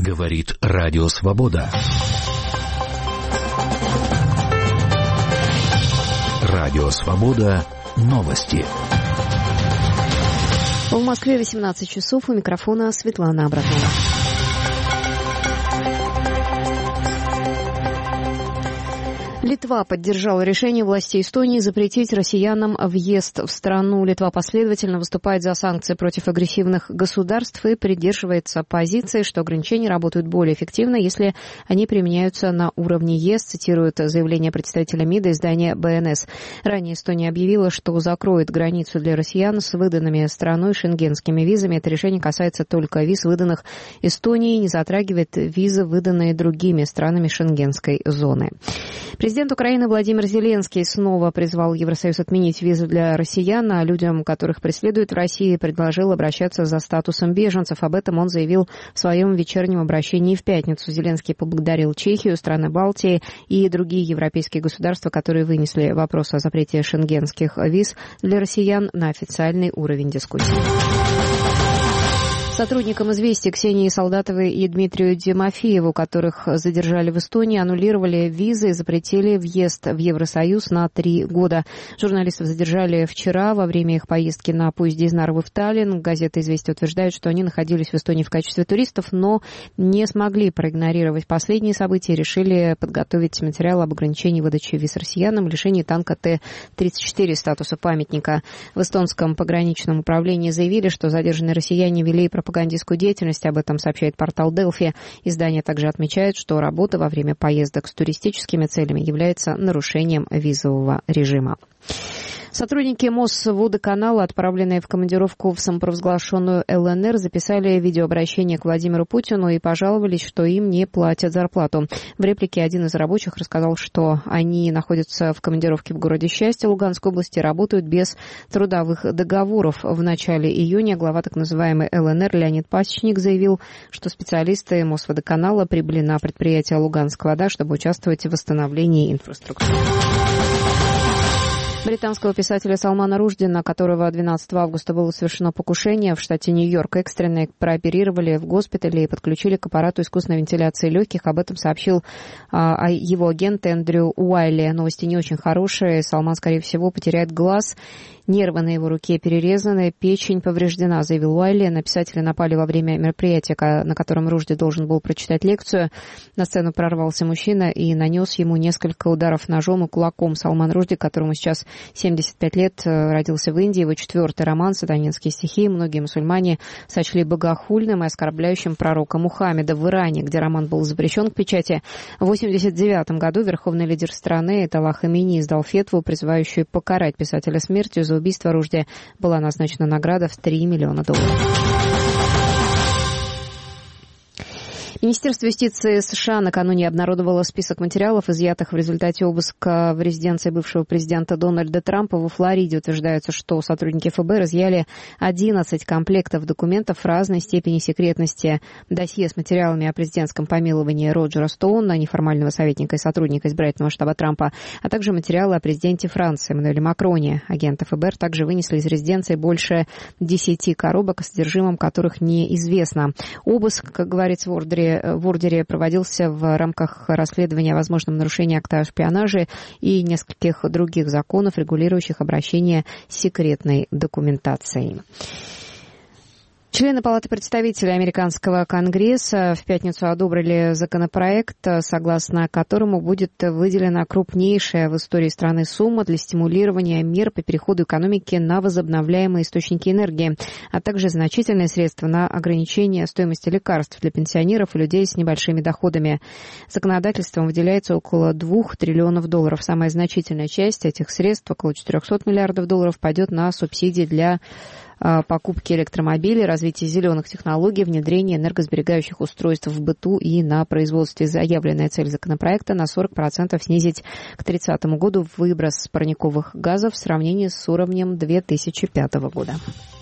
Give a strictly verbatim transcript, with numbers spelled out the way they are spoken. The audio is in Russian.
Говорит Радио Свобода. Радио Свобода. Новости. В Москве восемнадцать часов. У микрофона Светлана Абрамова. Литва поддержала решение властей Эстонии запретить россиянам въезд в страну. Литва последовательно выступает за санкции против агрессивных государств и придерживается позиции, что ограничения работают более эффективно, если они применяются на уровне ЕС, цитирует заявление представителя МИДа издания бэ эн эс. Ранее Эстония объявила, что закроет границу для россиян с выданными страной шенгенскими визами. Это решение касается только виз, выданных Эстонией, не затрагивает визы, выданные другими странами шенгенской зоны. Президент Украины Владимир Зеленский снова призвал Евросоюз отменить визы для россиян, а людям, которых преследуют в России, предложил обращаться за статусом беженцев. Об этом он заявил в своем вечернем обращении в пятницу. Зеленский поблагодарил Чехию, страны Балтии и другие европейские государства, которые вынесли вопрос о запрете шенгенских виз для россиян на официальный уровень дискуссии. Сотрудникам «Известий» Ксении Солдатовой и Дмитрию Тимофееву, которых задержали в Эстонии, аннулировали визы и запретили въезд в Евросоюз на три года. Журналистов задержали вчера во время их поездки на поезде из Нарвы в Таллин. Газета «Известия» утверждает, что они находились в Эстонии в качестве туристов, но не смогли проигнорировать последние события и решили подготовить материал об ограничении выдачи виз россиянам, лишении танка Т тридцать четыре статуса памятника. В эстонском пограничном управлении заявили, что задержанные россияне вели пропагандистскую деятельность. Об этом сообщает портал Делфи. Издание также отмечает, что работа во время поездок с туристическими целями является нарушением визового режима. Сотрудники Мосводоканала, отправленные в командировку в самопровозглашенную эл эн эр, записали видеообращение к Владимиру Путину и пожаловались, что им не платят зарплату. В реплике один из рабочих рассказал, что они находятся в командировке в городе Счастье Луганской области и работают без трудовых договоров. В начале июня глава так называемой эл эн эр Леонид Пасечник заявил, что специалисты Мосводоканала прибыли на предприятие «Луганская вода», чтобы участвовать в восстановлении инфраструктуры. Британского писателя Салмана Ружди, на которого двенадцатого августа было совершено покушение в штате Нью-Йорк, экстренно прооперировали в госпитале и подключили к аппарату искусственной вентиляции легких. Об этом сообщил а, его агент Эндрю Уайли. Новости не очень хорошие. Салман, скорее всего, потеряет глаз. Нервы на его руке перерезаны, печень повреждена, заявил Уайли. На писателя напали во время мероприятия, на котором Ружди должен был прочитать лекцию. На сцену прорвался мужчина и нанес ему несколько ударов ножом и кулаком. Салман Ружди, которому сейчас семьдесят пять лет, родился в Индии. Его четвертый роман «Сатанинские стихи» многие мусульмане сочли богохульным и оскорбляющим пророка Мухаммеда. В Иране, где роман был запрещен к печати, в восемьдесят девятом году верховный лидер страны Аятолла Хаминеи издал фетву, призывающую покарать писателя смертью. За убийство Ружди была назначена награда в три миллиона долларов. Министерство юстиции США накануне обнародовало список материалов, изъятых в результате обыска в резиденции бывшего президента Дональда Трампа во Флориде. Утверждается, что сотрудники эф бэ эр изъяли одиннадцать комплектов документов разной степени секретности. Досье с материалами о президентском помиловании Роджера Стоуна, неформального советника и сотрудника избирательного штаба Трампа, а также материалы о президенте Франции Эммануэле Макроне. Агенты эф бэ эр также вынесли из резиденции больше десяти коробок, о содержимом которых неизвестно. Обыск, как говорится в ордере, в ордере проводился в рамках расследования о возможном нарушении акта о шпионаже и нескольких других законов, регулирующих обращение с секретной документацией. Члены Палаты представителей Американского Конгресса в пятницу одобрили законопроект, согласно которому будет выделена крупнейшая в истории страны сумма для стимулирования мер по переходу экономики на возобновляемые источники энергии, а также значительные средства на ограничение стоимости лекарств для пенсионеров и людей с небольшими доходами. Законодательством выделяется около двух триллионов долларов. Самая значительная часть этих средств, около четырехсот миллиардов долларов, пойдет на субсидии для покупки электромобилей, развитие зеленых технологий, внедрение энергосберегающих устройств в быту и на производстве. Заявленная цель законопроекта на сорок процентов снизить к тридцатому году выброс парниковых газов в сравнении с уровнем две тысячи пятого года.